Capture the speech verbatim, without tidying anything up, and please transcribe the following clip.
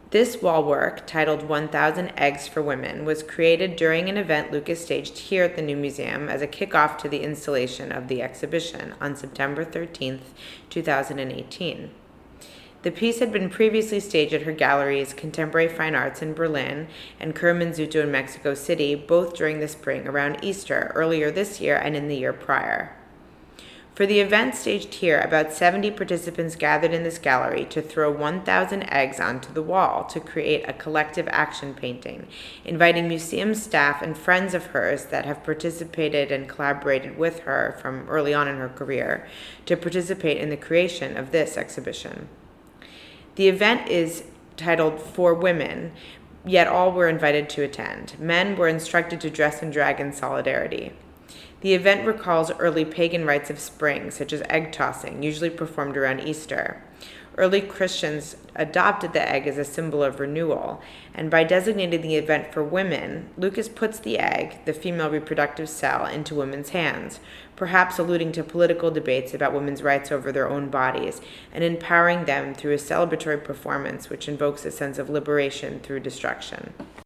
This wall work, titled one thousand Eggs for Women, was created during an event Lucas staged here at the New Museum as a kickoff to the installation of the exhibition on September thirteenth, two thousand eighteen. The piece had been previously staged at her galleries Contemporary Fine Arts in Berlin and Curmanzuto in Mexico City, both during the spring around Easter, earlier this year and in the year prior. For the event staged here, about seventy participants gathered in this gallery to throw one thousand eggs onto the wall to create a collective action painting, inviting museum staff and friends of hers that have participated and collaborated with her from early on in her career to participate in the creation of this exhibition. The event is titled For Women, yet all were invited to attend. Men were instructed to dress in drag in solidarity. The event recalls early pagan rites of spring, such as egg tossing, usually performed around Easter. Early Christians adopted the egg as a symbol of renewal, and by designating the event for women, Lucas puts the egg, the female reproductive cell, into women's hands, perhaps alluding to political debates about women's rights over their own bodies, and empowering them through a celebratory performance which invokes a sense of liberation through destruction.